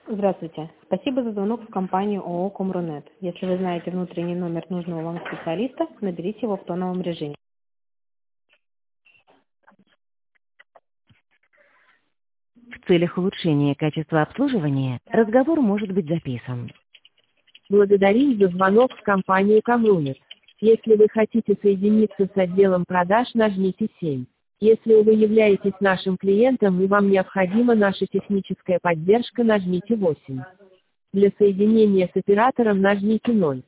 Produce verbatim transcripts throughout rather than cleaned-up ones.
Здравствуйте. Спасибо за звонок в компанию ООО «Комрунет». Если вы знаете внутренний номер нужного вам специалиста, наберите его в тоновом режиме. В целях улучшения качества обслуживания разговор может быть записан. Благодарим за звонок в компанию Комрунет. Если вы хотите соединиться с отделом продаж, нажмите семь. Если вы являетесь нашим клиентом и вам необходима наша техническая поддержка, нажмите восемь. Для соединения с оператором нажмите ноль.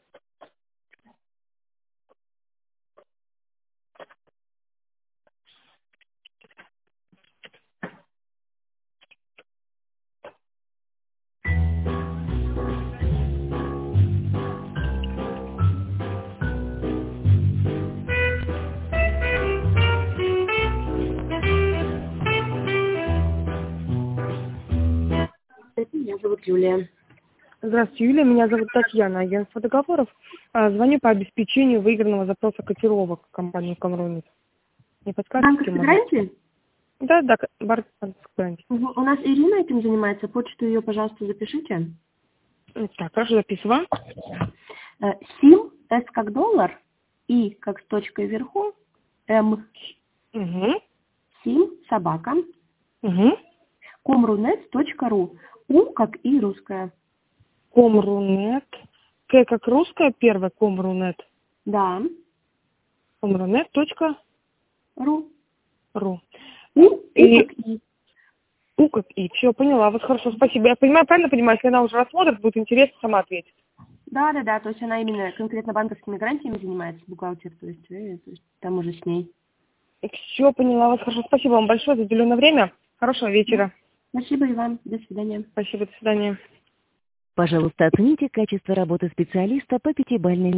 Меня зовут Юлия. Здравствуйте, Юлия. Меня зовут Татьяна, агентство договоров. А, Звоню по обеспечению выигранного запроса котировок в компанию «Комрунет». Не подскажете, Банковской может? гарантии? Да, да, банковской гарантии. Угу. У нас Ирина этим занимается. Почту ее, пожалуйста, запишите. Так, хорошо, записываю. Э, Сим, С как доллар, И как с точкой вверху, М, Угу. Сим, собака, Угу. комрунет точка ру, У как И русская. Комрунет. К как русская, первая Комрунет. Да, Комрунет точка ру. ру. У, И И как И. У как И. Все, поняла. Вот хорошо, спасибо. Я понимаю, правильно понимаю, если она уже рассмотрит, будет интересно, сама ответит. Да, да, да, то есть она именно конкретно банковскими гарантиями занимается, бухгалтер, то есть, э, то есть там уже с ней. Все, поняла вас. Хорошо, спасибо вам большое за уделенное время. Хорошего вечера. Спасибо и вам. До свидания. Спасибо, до свидания. Пожалуйста, оцените качество работы специалиста по пятибалльной